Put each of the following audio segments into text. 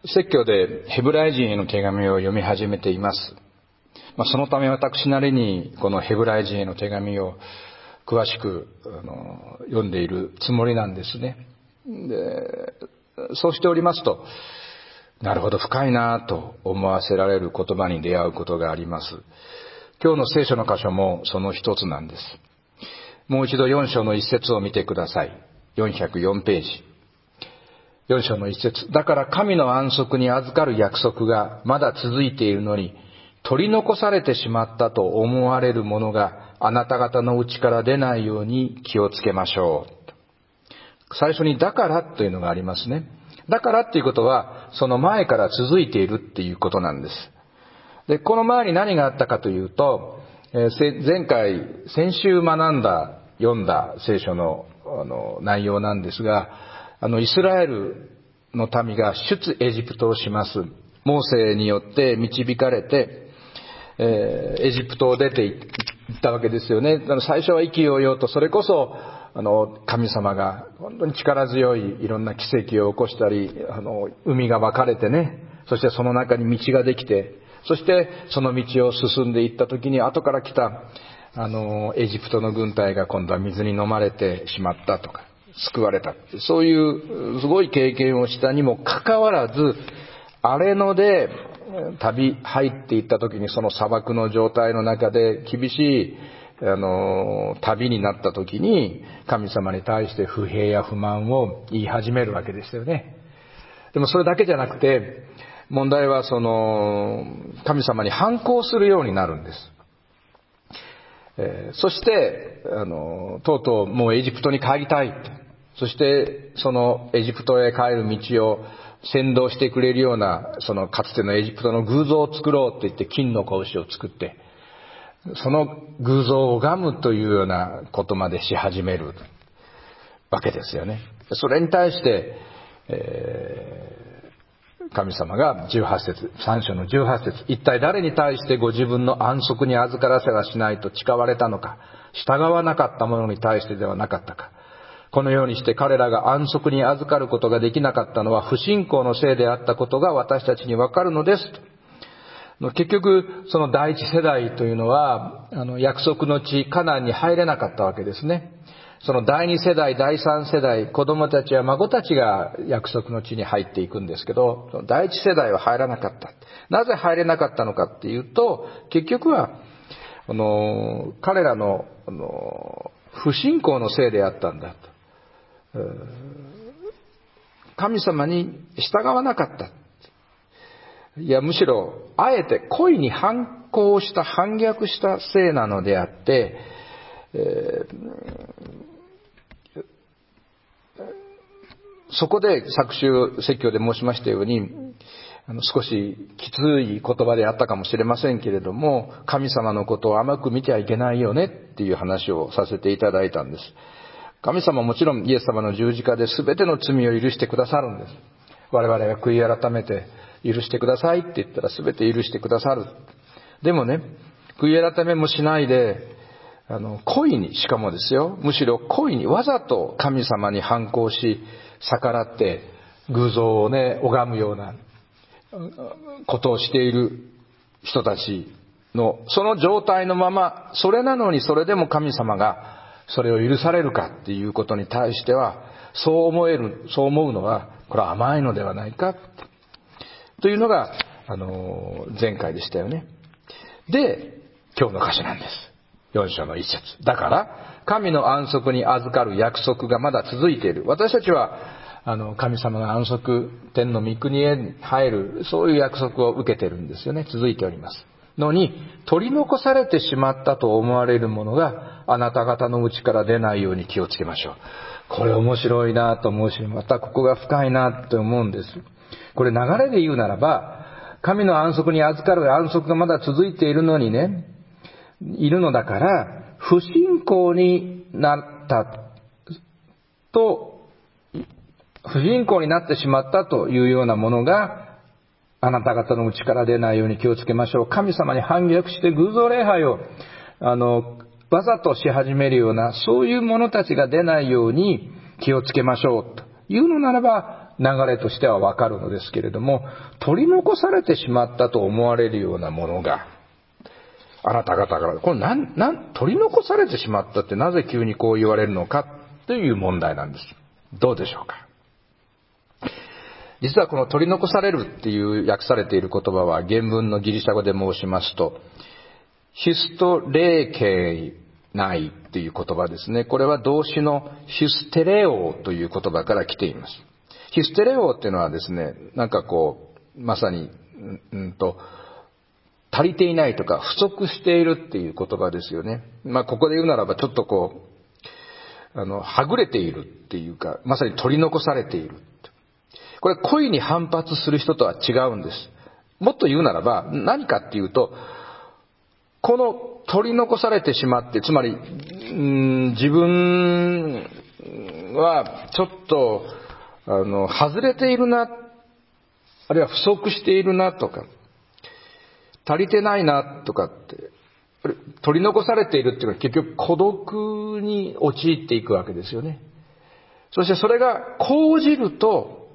説教でヘブライ人への手紙を読み始めています。そのため私なりにこのヘブライ人への手紙を詳しく読んでいるつもりなんですね。で、そうしておりますと、なるほど深いなと思わせられる言葉に出会うことがあります。今日の聖書の箇所もその一つなんです。もう一度4章の一節を見てください。404ページ。4章の一節。だから神の安息に預かる約束がまだ続いているのに、取り残されてしまったと思われるものがあなた方のうちから出ないように気をつけましょう。最初にだからというのがありますね。だからっていうことはその前から続いているっていうことなんです。で、この前に何があったかというと、先週読んだ聖書の内容なんですが、イスラエルの民が出エジプトをします。モーセによって導かれて、エジプトを出て行ったわけですよね。最初は意気揚々と、それこそ神様が本当に力強いいろんな奇跡を起こしたり、海が分かれてね、そしてその中に道ができて、そしてその道を進んでいった時に、後から来たエジプトの軍隊が今度は水に飲まれてしまったとか、救われた、そういうすごい経験をしたにもかかわらず、荒れ野で入っていった時に、その砂漠の状態の中で厳しい旅になった時に、神様に対して不平や不満を言い始めるわけですよね。でもそれだけじゃなくて、問題は神様に反抗するようになるんです。そしてとうとうもうエジプトに帰りたい。そしてそのエジプトへ帰る道を先導してくれるような、かつてのエジプトの偶像を作ろうって言って金の子牛を作って、その偶像を拝むというようなことまでし始めるわけですよね。それに対して、神様が18節、3章の18節、一体誰に対してご自分の安息に預からせはしないと誓われたのか、従わなかった者に対してではなかったか。このようにして彼らが安息に預かることができなかったのは不信仰のせいであったことが私たちにわかるのですと。結局その第一世代というのは約束の地カナンに入れなかったわけですね。その第二世代、第三世代、子供たちや孫たちが約束の地に入っていくんですけど、その第一世代は入らなかった。なぜ入れなかったのかっていうと、結局は彼らの不信仰のせいであったんだと。神様に従わなかった。いや、むしろあえて故意に反逆したせいなのであって、そこで昨週説教で申しましたように、少しきつい言葉であったかもしれませんけれども、神様のことを甘く見てはいけないよねっていう話をさせていただいたんです。神様はもちろんイエス様の十字架で全ての罪を許してくださるんです。我々が悔い改めて許してくださいって言ったら全て許してくださる。でもね、悔い改めもしないで故意に、しかもですよ、むしろ故意にわざと神様に反抗し逆らって偶像をね拝むようなことをしている人たちのその状態のまま、それなのにそれでも神様がそれを許されるかっていうことに対しては、そう思うのはこれは甘いのではないかというのが前回でしたよね。で、今日の箇所なんです。4章の一節。だから神の安息に預かる約束がまだ続いている。私たちは神様の安息、天の御国へ入る、そういう約束を受けてるんですよね。続いておりますのに、取り残されてしまったと思われるものがあなた方のうちから出ないように気をつけましょう。これ面白いなと思うし、またここが深いなと思うんです。これ流れで言うならば、神の安息に預かる安息がまだ続いているのにね、いるのだから、不信仰になってしまったというようなものがあなた方の内から出ないように気をつけましょう。神様に反逆して偶像礼拝をわざとし始めるような、そういう者たちが出ないように気をつけましょうというのならば、 流れとしてはわかるのですけれども、取り残されてしまったと思われるようなものが、あなた方から、これ取り残されてしまったってなぜ急にこう言われるのかという問題なんです。どうでしょうか。実はこの取り残されるっていう訳されている言葉は、原文のギリシャ語で申しますと、ヒストレーケイナイっていう言葉ですね。これは動詞のヒステレオという言葉から来ています。ヒステレオっていうのはですね、なんかこう、まさに、足りていないとか不足しているっていう言葉ですよね。ここで言うならばちょっとこう、はぐれているっていうか、まさに取り残されている。これ恋に反発する人とは違うんです。もっと言うならば何かっていうと、この取り残されてしまって、つまり、自分はちょっと外れているな、あるいは不足しているなとか、足りてないなとかって、取り残されているっていうのは結局孤独に陥っていくわけですよね。そしてそれが講じると、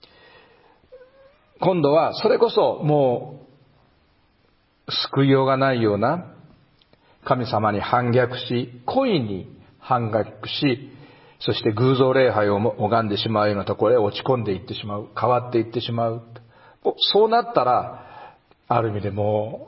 今度はそれこそもう救いようがないような神様に反逆し、恋に反逆し、そして偶像礼拝を拝んでしまうようなところへ落ち込んでいってしまう、変わっていってしまう。そうなったら、ある意味でも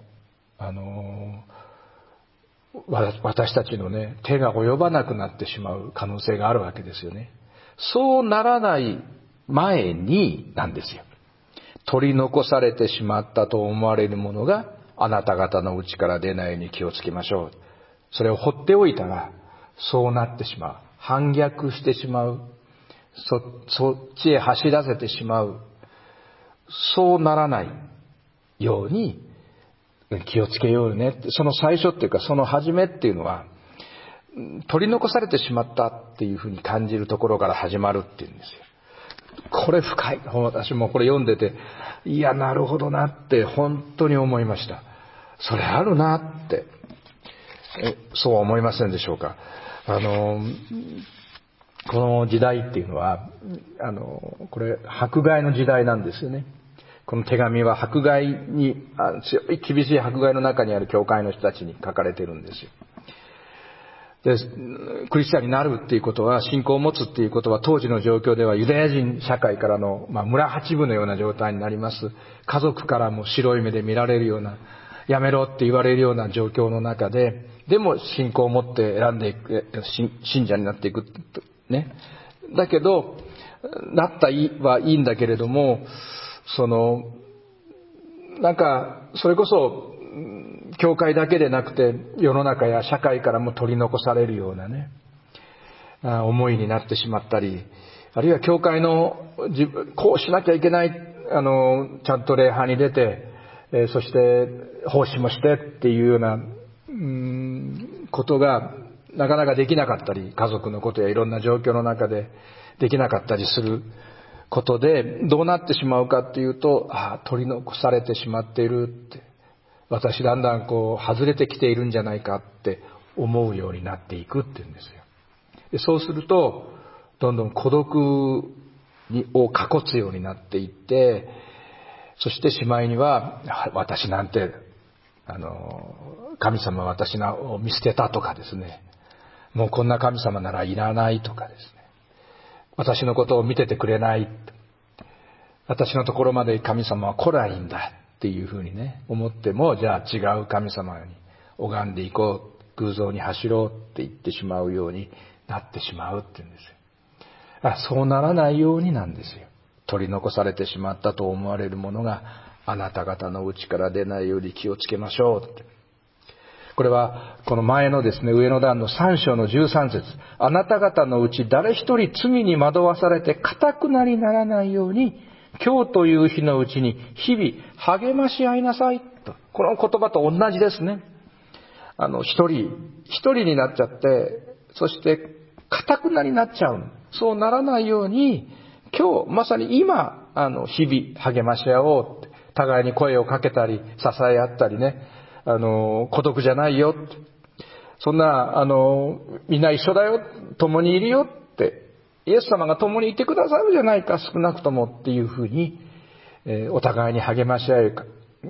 私たちのね、手が及ばなくなってしまう可能性があるわけですよね。そうならない前になんですよ。取り残されてしまったと思われるものがあなた方の内から出ないように気をつけましょう。それを放っておいたらそうなってしまう。反逆してしまう。そっちへ走らせてしまう。そうならないように気をつけようね。その最初っていうかその始めっていうのは取り残されてしまったっていうふうに感じるところから始まるっていうんですよ。これ深い。私もこれ読んでて、いやなるほどなって本当に思いました。それあるなって。そうは思いませんでしょうか。この時代っていうのはこれ迫害の時代なんですよね。この手紙は迫害に強い厳しい迫害の中にある教会の人たちに書かれているんですよ。で、クリスチャンになるっていうことは、信仰を持つっていうことは、当時の状況ではユダヤ人社会からの、村八分のような状態になります。家族からも白い目で見られるような、やめろって言われるような状況の中で、でも信仰を持って選んでいく、信者になっていくね。だけど、なったはいいんだけれども、なんかそれこそ教会だけでなくて世の中や社会からも取り残されるようなね思いになってしまったり、あるいは教会のこうしなきゃいけない、ちゃんと礼拝に出て、そして奉仕もしてっていうようなことがなかなかできなかったり、家族のことやいろんな状況の中でできなかったりすることで、どうなってしまうかっていうと、取り残されてしまっているって、私だんだん外れてきているんじゃないかって思うようになっていくっていうんですよ。でそうするとどんどん孤独をかこつようになっていって、そしてしまいには私なんて神様は私を見捨てたとかですね、もうこんな神様ならいらないとかですね、私のことを見ててくれない、私のところまで神様は来ないんだっていうふうにね思っても、じゃあ違う神様に拝んでいこう、偶像に走ろうって言ってしまうようになってしまうって言うんですよ。そうならないようになんですよ。取り残されてしまったと思われるものがあなた方の内から出ないように気をつけましょうって。これはこの前のですね、上の段の3章の13節、あなた方のうち誰一人罪に惑わされて固くなりならないように、今日という日のうちに日々励まし合いなさいと。この言葉と同じですね。一人になっちゃって、そして固くなりになっちゃう。そうならないように、今日まさに今日々励まし合おうって、互いに声をかけたり支え合ったりね、孤独じゃないよって、そんなみんな一緒だよ、共にいるよってイエス様が共にいてくださるじゃないか、少なくともっていうふうに、お互いに励まし合えるか。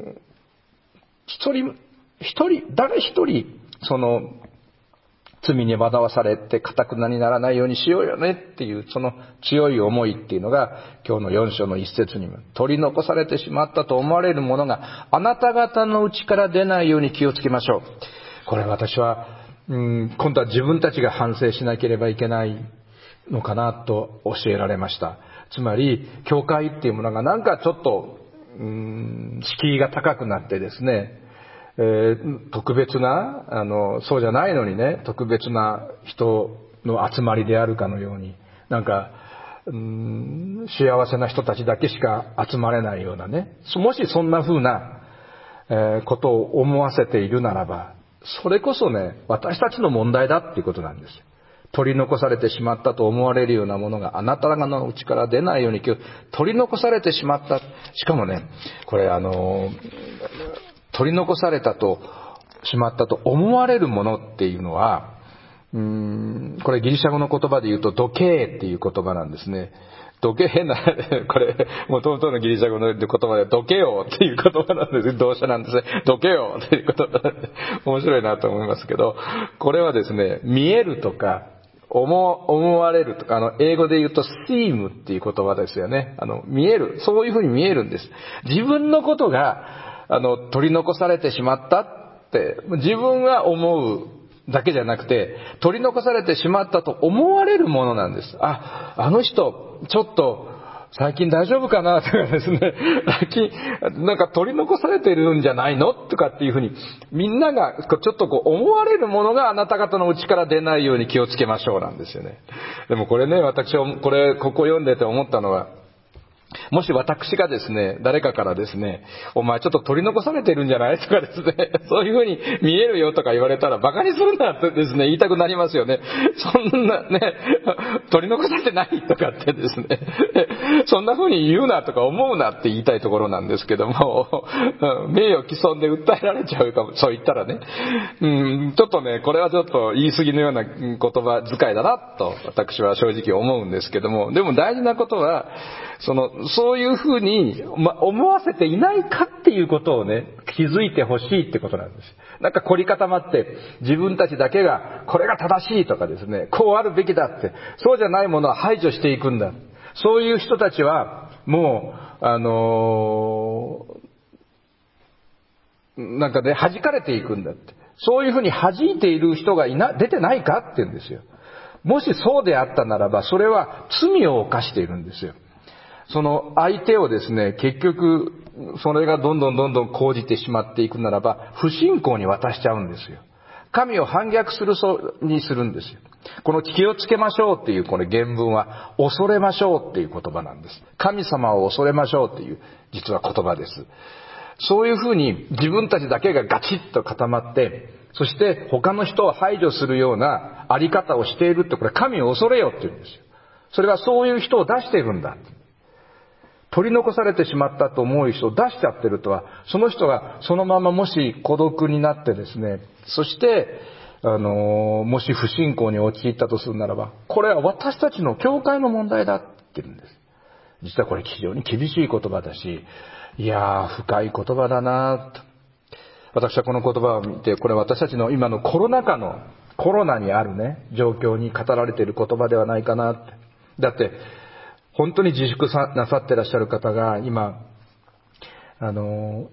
誰一人、その、罪に惑わされて堅くなにならないようにしようよねっていう、その強い思いっていうのが、今日の4章の一節にも、取り残されてしまったと思われるものがあなた方のうちから出ないように気をつけましょう。これ私は、今度は自分たちが反省しなければいけないのかなと教えられました。つまり、教会っていうものがなんかちょっと、敷居が高くなってですね、特別な、そうじゃないのにね、特別な人の集まりであるかのように、なんか、幸せな人たちだけしか集まれないようなね、もしそんな風な、ことを思わせているならば、それこそね、私たちの問題だっていうことなんですよ。取り残されてしまったと思われるようなものがあなた方のうちから出ないように取り残されてしまった。しかもね、これ取り残されたとしまったと思われるものっていうのは、これギリシャ語の言葉で言うとドケーっていう言葉なんですね。ドケーな、これ、元々のギリシャ語の言葉でドケよっていう言葉なんです。動詞なんですね。ドケよっていう言葉で面白いなと思いますけど、これはですね、見えるとか、思われるとか、英語で言うと seem っていう言葉ですよね。見える。そういうふうに見えるんです。自分のことが、取り残されてしまったって、自分が思うだけじゃなくて、取り残されてしまったと思われるものなんです。あの人、ちょっと、最近大丈夫かなとかですね、なんか取り残されてるんじゃないのとかっていうふうに、みんながちょっと思われるものがあなた方のうちから出ないように気をつけましょうなんですよね。でもこれね、私はここ読んでて思ったのは、もし私がですね、誰かからですね、お前ちょっと取り残されてるんじゃないとかですね、そういうふうに見えるよとか言われたらバカにするなってですね、言いたくなりますよね。そんなね、取り残されてないとかってですね、そんなふうに言うなとか思うなって言いたいところなんですけども、名誉毀損で訴えられちゃうかも、そう言ったらね、ちょっとね、これはちょっと言い過ぎのような言葉遣いだなと私は正直思うんですけども、でも大事なことは、そういうふうに、思わせていないかっていうことをね、気づいてほしいってことなんです。なんか凝り固まって、自分たちだけが、これが正しいとかですね、こうあるべきだって、そうじゃないものは排除していくんだ。そういう人たちは、もう、なんかね、弾かれていくんだって。そういうふうに弾いている人が出てないかって言うんですよ。もしそうであったならば、それは罪を犯しているんですよ。その相手をですね、結局、それがどんどん講じてしまっていくならば、不信仰に渡しちゃうんですよ。神を反逆にするんですよ。この気をつけましょうっていうこの原文は、恐れましょうっていう言葉なんです。神様を恐れましょうっていう、実は言葉です。そういうふうに自分たちだけがガチッと固まって、そして他の人を排除するようなあり方をしているって、これ神を恐れよって言うんですよ。それはそういう人を出しているんだ。取り残されてしまったと思う人を出しちゃってるとは、その人がそのままもし孤独になってですね、そして、もし不信仰に陥ったとするならば、これは私たちの教会の問題だって言うんです。実はこれ非常に厳しい言葉だし、いやー、深い言葉だなと。私はこの言葉を見て、これ私たちの今のコロナにあるね、状況に語られている言葉ではないかなって。だって、本当に自粛なさってらっしゃる方が今、いろ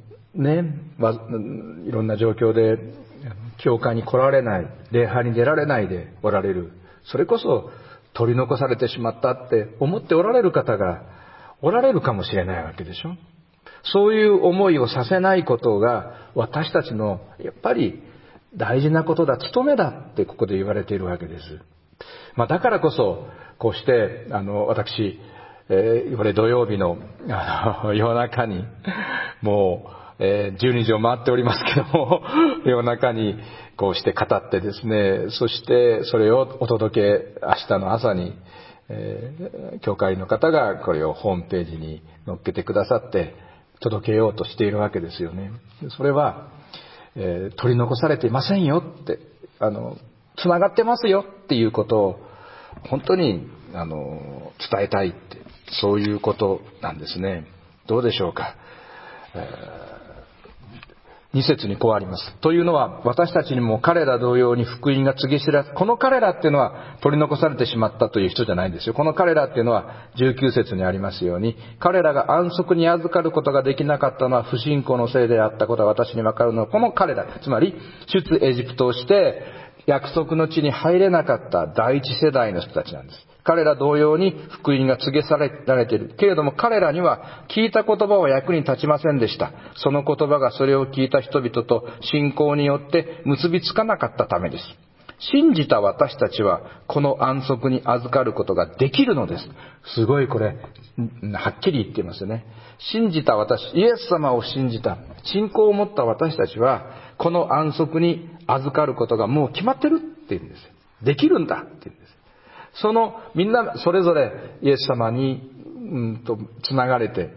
んな状況で教会に来られない、礼拝に出られないでおられる。それこそ取り残されてしまったって思っておられる方がおられるかもしれないわけでしょ。そういう思いをさせないことが私たちのやっぱり大事なことだ、務めだってここで言われているわけです。だからこそこうして私、これ土曜日の夜中にもう、12時を回っておりますけども夜中にこうして語ってですね、そしてそれをお届け明日の朝に、教会の方がこれをホームページに載っけてくださって届けようとしているわけですよね。それは、取り残されていませんよって、つながってますよっていうことを本当に伝えたいって、そういうことなんですね。どうでしょうか。2節にこうあります。というのは、私たちにも彼ら同様に福音が告げ知らず、この彼らっていうのは取り残されてしまったという人じゃないんですよ。この彼らっていうのは19節にありますように、彼らが安息に預かることができなかったのは不信仰のせいであったことが私にわかるのは、この彼ら、つまり出エジプトをして約束の地に入れなかった第一世代の人たちなんです。彼ら同様に福音が告げられている。けれども彼らには聞いた言葉は役に立ちませんでした。その言葉がそれを聞いた人々と信仰によって結びつかなかったためです。信じた私たちはこの安息に預かることができるのです。すごいこれ、はっきり言っていますよね。信じた私、イエス様を信じた、信仰を持った私たちはこの安息に預かることがもう決まってるって言うんですよ。できるんだって言うんです。みんなそれぞれイエス様につながれて、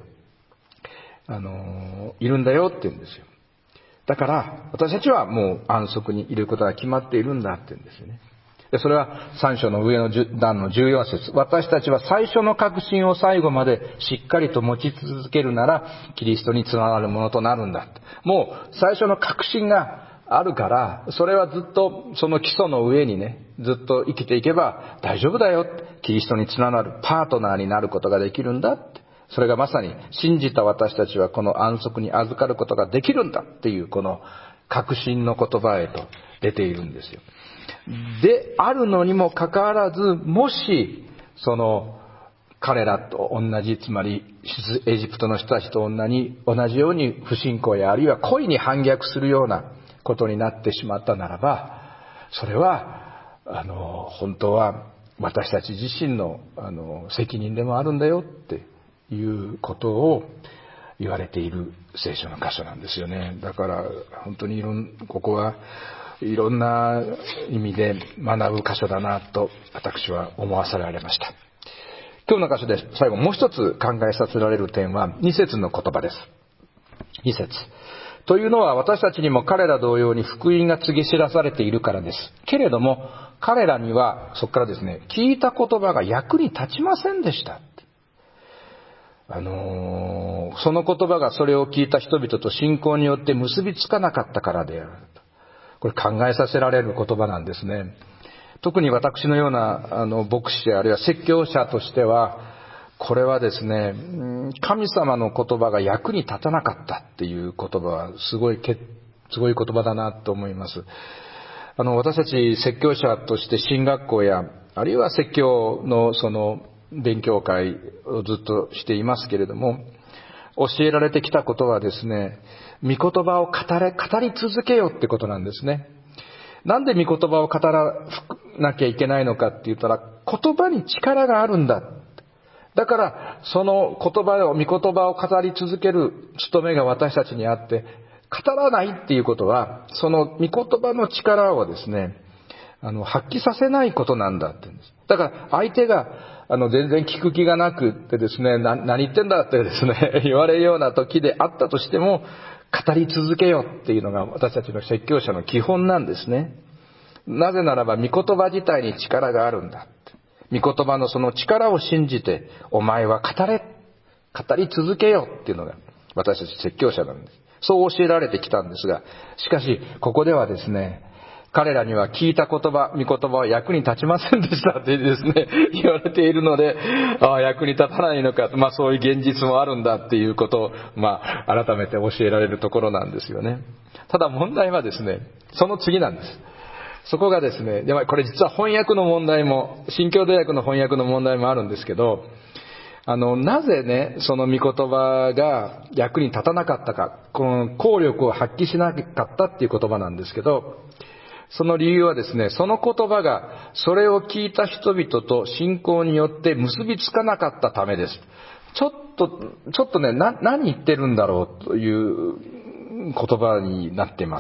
いるんだよって言うんですよ。だから私たちはもう安息にいることが決まっているんだって言うんですよね。でそれは3章の上の段の14節。私たちは最初の確信を最後までしっかりと持ち続けるならキリストにつながるものとなるんだ。もう最初の確信があるから、それはずっとその基礎の上にね、ずっと生きていけば大丈夫だよ。キリストにつながるパートナーになることができるんだって。それがまさに信じた私たちはこの安息に預かることができるんだっていうこの確信の言葉へと出ているんですよ。であるのにもかかわらず、もしその彼らと同じ、つまりエジプトの人たちと同じように不信仰やあるいは恋に反逆するようなことになってしまったならば、それは本当は私たち自身の責任でもあるんだよっていうことを言われている聖書の箇所なんですよね。だから本当にここはいろんな意味で学ぶ箇所だなと私は思わされました。今日の箇所で最後もう一つ考えさせられる点は2節の言葉です。2節。というのは私たちにも彼ら同様に福音が告げ知らされているからです。けれども彼らにはそこからですね、聞いた言葉が役に立ちませんでした。その言葉がそれを聞いた人々と信仰によって結びつかなかったからであると。これ考えさせられる言葉なんですね。特に私のような牧師あるいは説教者としては、これはですね、神様の言葉が役に立たなかったっていう言葉はすごい言葉だなと思います。私たち説教者として神学校やあるいは説教のその勉強会をずっとしていますけれども、教えられてきたことはですね、御言葉を語り続けよってことなんですね。なんで御言葉を語らなきゃいけないのかって言ったら、言葉に力があるんだ。だからその御言葉を語り続ける務めが私たちにあって、語らないっていうことはその御言葉の力をですね、発揮させないことなんだって言うんです。だから相手が全然聞く気がなくってですね、何言ってんだってですね言われるような時であったとしても、語り続けよっていうのが私たちの説教者の基本なんですね。なぜならば御言葉自体に力があるんだ。御言葉のその力を信じて、お前は語り続けよっていうのが私たち説教者なんです。そう教えられてきたんですが、しかしここではですね、彼らには聞いた御言葉は役に立ちませんでしたってですね、言われているので、役に立たないのか、そういう現実もあるんだっていうことを、改めて教えられるところなんですよね。ただ問題はですね、その次なんです。そこがですね、これ実は翻訳の問題も、新共同訳の翻訳の問題もあるんですけど、なぜね、その御言葉が役に立たなかったか、この効力を発揮しなかったっていう言葉なんですけど、その理由はですね、その言葉がそれを聞いた人々と信仰によって結びつかなかったためです。ちょっとね、何言ってるんだろうという言葉になっています。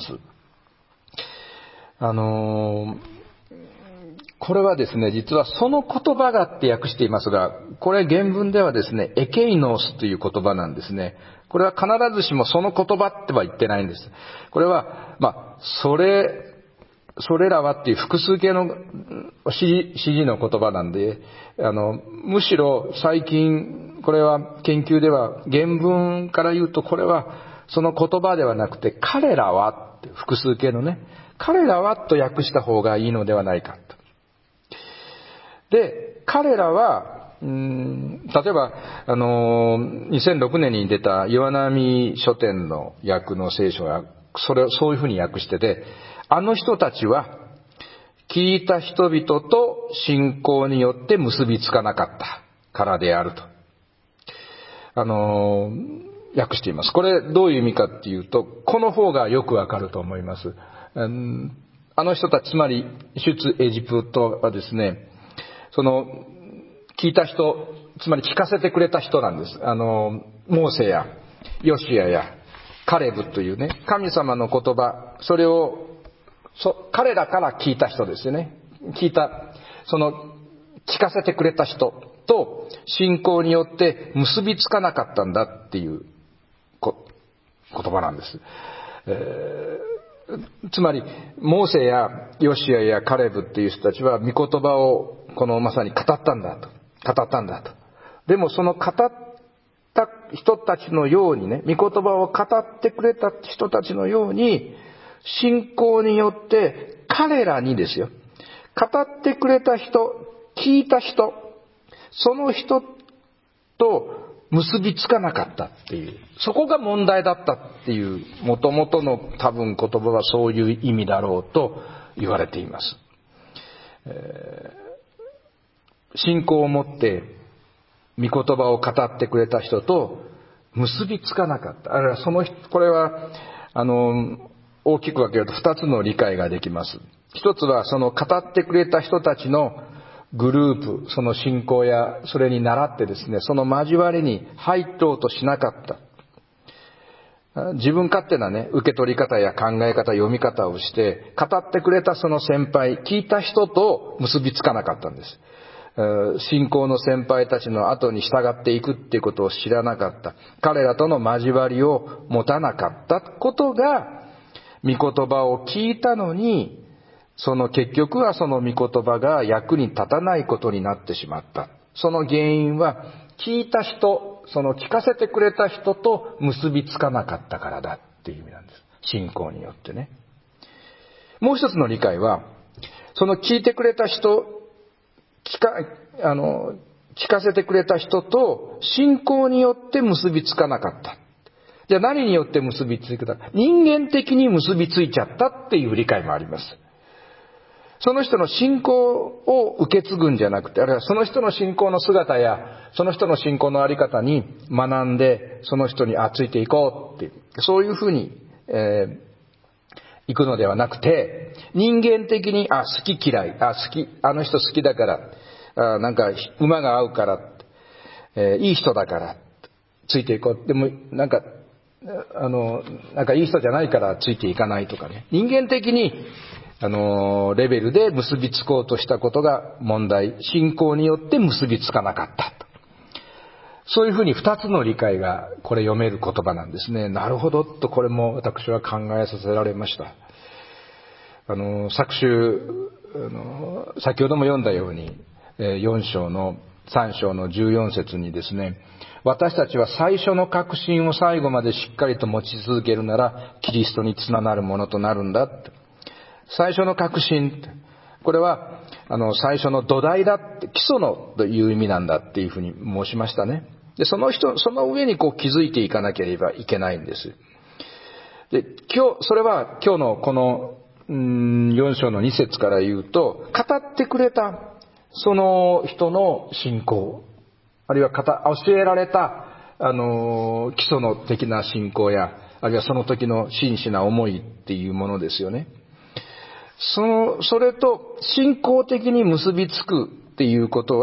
これはですね、実はその言葉がって訳していますが、これ原文ではですね、エケイノースという言葉なんですね。これは必ずしもその言葉っては言ってないんです。これは、それそれらはっていう複数形の指示の言葉なんで、むしろ最近、これは研究では原文から言うと、これはその言葉ではなくて、彼らはって複数形のね、彼らはと訳した方がいいのではないかと。で、彼らは、例えば、2006年に出た岩波書店の訳の聖書は、そういうふうに訳してて、あの人たちは、聞いた人々と信仰によって結びつかなかったからであると。訳しています。これどういう意味かっていうと、この方がよくわかると思います。あの人たち、つまり出エジプトはですね、聞いた人、つまり聞かせてくれた人なんです。モーセやヨシアやカレブというね、神様の言葉、それを彼らから聞いた人ですよね。聞かせてくれた人と信仰によって結びつかなかったんだっていう言葉なんです。つまりモーセやヨシアやカレブっていう人たちは御言葉をまさに語ったんだと。でもその語った人たちのようにね、御言葉を語ってくれた人たちのように、信仰によって彼らにですよ、語ってくれた人、聞いた人、その人と結びつかなかったっていう、そこが問題だったっていう、元々の多分言葉はそういう意味だろうと言われています。信仰を持って御言葉を語ってくれた人と結びつかなかった。あるいはこれは大きく分けると2つの理解ができます。一つはその語ってくれた人たちのグループ、その信仰やそれに倣ってですね、その交わりに入ろうとしなかった。自分勝手なね、受け取り方や考え方、読み方をして、語ってくれたその先輩、聞いた人と結びつかなかったんです。信仰の先輩たちの後に従っていくっていうことを知らなかった。彼らとの交わりを持たなかったことが、御言葉を聞いたのに、結局はその御言葉が役に立たないことになってしまった。その原因は、聞いた人、聞かせてくれた人と結びつかなかったからだっていう意味なんです。信仰によってね。もう一つの理解は、聞いてくれた人、聞かせてくれた人と信仰によって結びつかなかった。じゃあ何によって結びついたか。人間的に結びついちゃったっていう理解もあります。その人の信仰を受け継ぐんじゃなくて、あるいはその人の信仰の姿や、その人の信仰のあり方に学んで、その人についていこうっていう、そういうふうに、行くのではなくて、人間的に、好き嫌い、あの人好きだから、なんか馬が合うから、いい人だから、ついていこう。でも、なんかいい人じゃないからついていかないとかね。人間的に、レベルで結びつこうとしたことが問題。信仰によって結びつかなかったと。そういうふうに二つの理解がこれ読める言葉なんですね。なるほどと、これも私は考えさせられました。昨週、先ほども読んだように、3章の14節にですね、私たちは最初の確信を最後までしっかりと持ち続けるなら、キリストにつながるものとなるんだって。最初の確信。これは、最初の土台だって、基礎のという意味なんだっていうふうに申しましたね。で、その上に築いていかなければいけないんです。で、それは今日のこの、4章の2節から言うと、語ってくれた、その人の信仰、あるいは教えられた、基礎の的な信仰や、あるいはその時の真摯な思いっていうものですよね。それと信仰的に結びつくっていうこと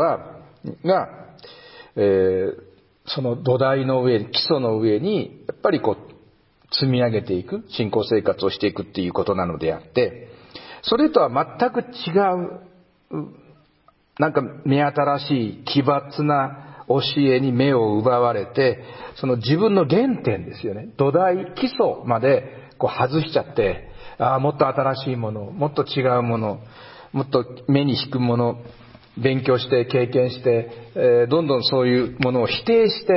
その土台の上、基礎の上に、やっぱり積み上げていく、信仰生活をしていくっていうことなのであって、それとは全く違う、なんか目新しい奇抜な教えに目を奪われて、その自分の原点ですよね。土台、基礎までこう外しちゃって、もっと新しいもの、もっと違うもの、もっと目に引くもの、勉強して経験して、どんどんそういうものを否定して、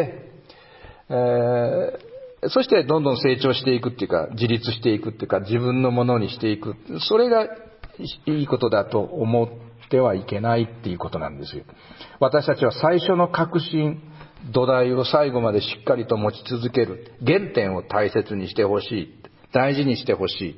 そしてどんどん成長していくっていうか、自立していくっていうか、自分のものにしていく。それがいいことだと思ってはいけないっていうことなんですよ。私たちは最初の確信、土台を最後までしっかりと持ち続ける。原点を大切にしてほしい。大事にしてほしい。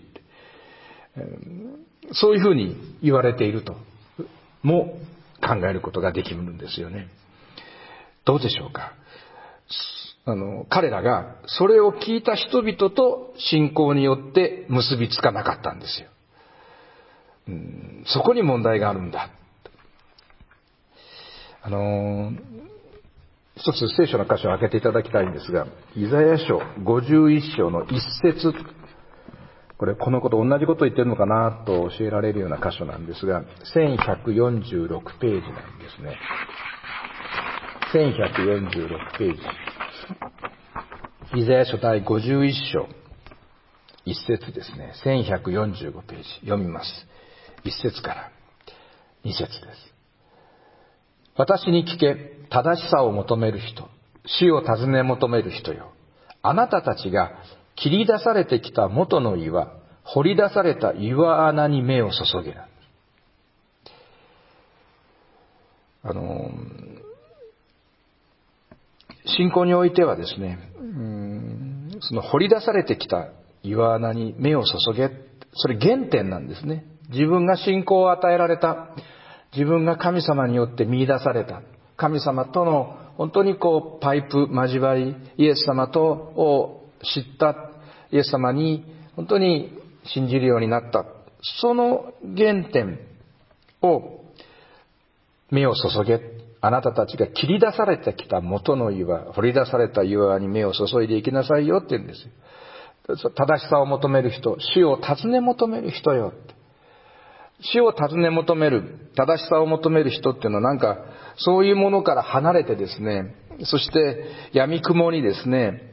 そういうふうに言われているとも考えることができるんですよね。どうでしょうか。彼らがそれを聞いた人々と信仰によって結びつかなかったんですよ。そこに問題があるんだ。一つ聖書の箇所を開けていただきたいんですが、イザヤ書51章の一節、このこと同じことを言ってるのかなと教えられるような箇所なんですが、1146ページなんですね。1146ページ。イザヤ書第51章一節ですね。1145ページ読みます。一節から二節です。私に聞け、正しさを求める人、死を尋ね求める人よ。あなたたちが切り出されてきた元の岩、掘り出された岩穴に目を注げな。信仰においてはですね、その掘り出されてきた岩穴に目を注げ、それ原点なんですね。自分が信仰を与えられた、自分が神様によって見出された、神様との本当にパイプ交わり、イエス様を知った、イエス様に本当に信じるようになった、その原点を目を注げ。あなたたちが切り出されてきた元の岩、掘り出された岩に目を注いでいきなさいよって言うんですよ。正しさを求める人、死を尋ね求める人よ。死を尋ね求める、正しさを求める人っていうのはなんかそういうものから離れてですね、そして闇雲にですね、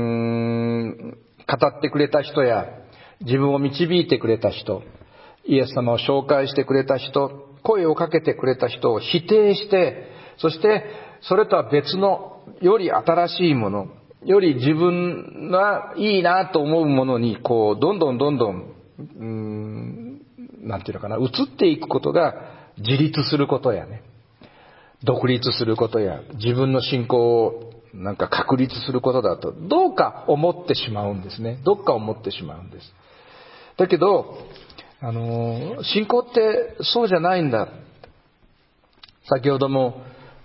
語ってくれた人や自分を導いてくれた人、イエス様を紹介してくれた人、声をかけてくれた人を否定して、そしてそれとは別のより新しいもの、より自分がいいなと思うものにどんどんなんていうのかな、移っていくことが自立することやね、独立することや自分の信仰をなんか確立することだとどうか思ってしまうんですね。どっか思ってしまうんです。だけど信仰ってそうじゃないんだ。先ほども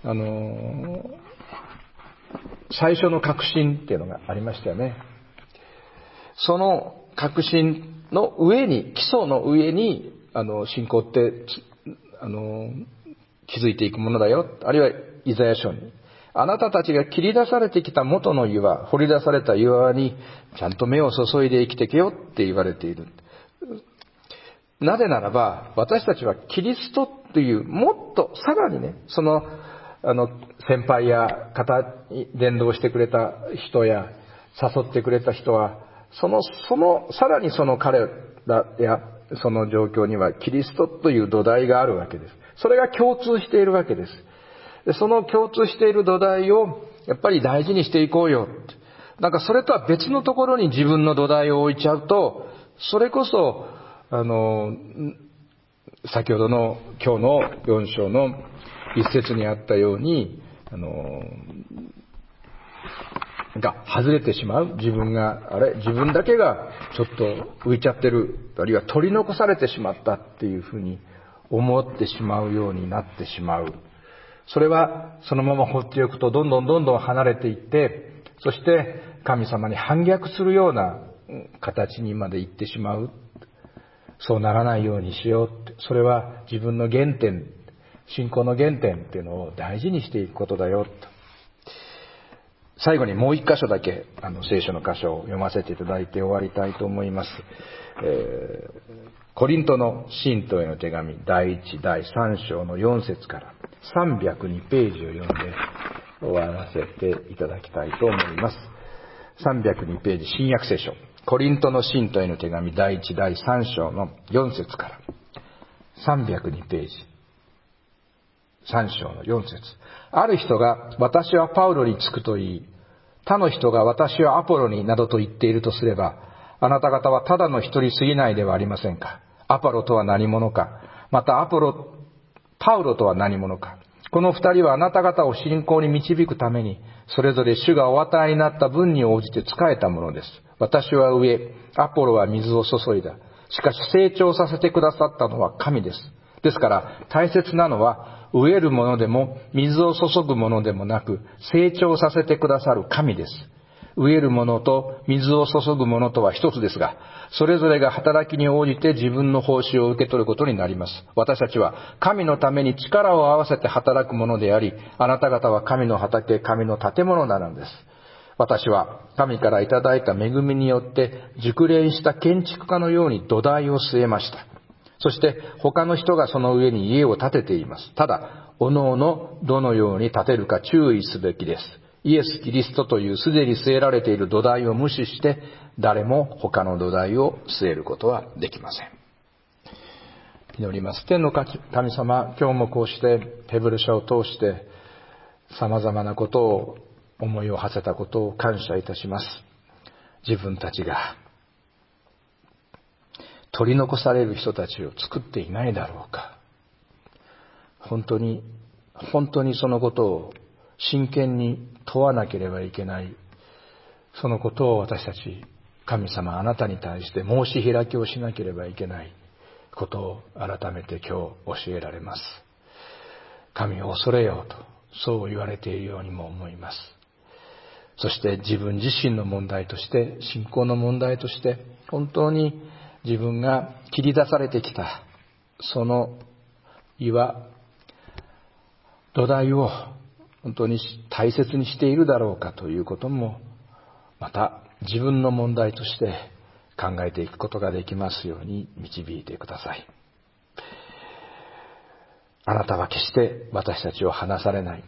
最初の確信っていうのがありましたよね。その確信の上に、基礎の上に信仰って築いていくものだよ。あるいはイザヤ書に、あなたたちが切り出されてきた元の岩、掘り出された岩にちゃんと目を注いで生きてけよって言われている。なぜならば、私たちはキリストっていうもっとさらにね、先輩や伝道してくれた人や誘ってくれた人は、さらにその彼らやその状況にはキリストという土台があるわけです。それが共通しているわけです。でその共通している土台をやっぱり大事にしていこうよ。なんかそれとは別のところに自分の土台を置いちゃうと、それこそ先ほどの今日の4章の一節にあったようにが外れてしまう。自分だけがちょっと浮いちゃってる、あるいは取り残されてしまったっていうふうに思ってしまうようになってしまう。それはそのまま放っておくとどんどん離れていって、そして神様に反逆するような形にまで行ってしまう。そうならないようにしようって。それは自分の原点、信仰の原点っていうのを大事にしていくことだよと。最後にもう一箇所だけ聖書の箇所を読ませていただいて終わりたいと思います。コリントの信徒への手紙第1第3章の4節から302ページを読んで終わらせていただきたいと思います。302ページ、新約聖書コリントの信徒への手紙第1第3章の4節から302ページ。3章の4節。ある人が私はパウロにつくと言い、他の人が私はアポロになどと言っているとすれば、あなた方はただの一人過ぎないではありませんか。アポロとは何者か、またパウロとは何者か。この二人はあなた方を信仰に導くために、それぞれ主がお与えになった分に応じて仕えたものです。私は植え、アポロは水を注いだ。しかし成長させてくださったのは神です。ですから大切なのは、植えるものでも水を注ぐものでもなく、成長させてくださる神です。植えるものと水を注ぐものとは一つですが、それぞれが働きに応じて自分の報酬を受け取ることになります。私たちは神のために力を合わせて働くものであり、あなた方は神の畑、神の建物なのです。私は神からいただいた恵みによって熟練した建築家のように土台を据えました。そして他の人がその上に家を建てています。ただ、おのおのどのように建てるか注意すべきです。イエス・キリストというすでに据えられている土台を無視して、誰も他の土台を据えることはできません。祈ります。天の神様、今日もこうしてヘブル書を通して様々なことを思いを馳せたことを感謝いたします。自分たちが取り残される人たちを作っていないだろうか。本当にそのことを真剣に問わなければいけない。そのことを私たち、神様あなたに対して申し開きをしなければいけないことを改めて今日教えられます。神を恐れようと、そう言われているようにも思います。そして自分自身の問題として、信仰の問題として、本当に自分が切り出されてきた、その土台を本当に大切にしているだろうかということも、また自分の問題として考えていくことができますように導いてください。あなたは決して私たちを離されない、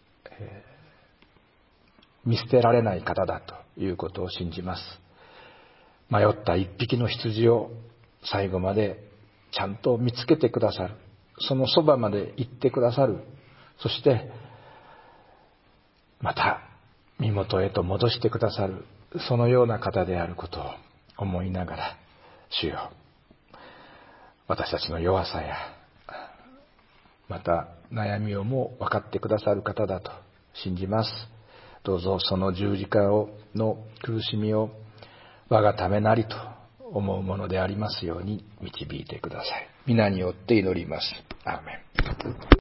見捨てられない方だということを信じます。迷った一匹の羊を最後までちゃんと見つけてくださる。そのそばまで行ってくださる。そしてまた身元へと戻してくださる、そのような方であることを思いながら、主よ、私たちの弱さやまた悩みをも分かってくださる方だと信じます。どうぞその十字架の苦しみを我がためなりと思うものでありますように導いてください。皆によって祈ります。アーメン。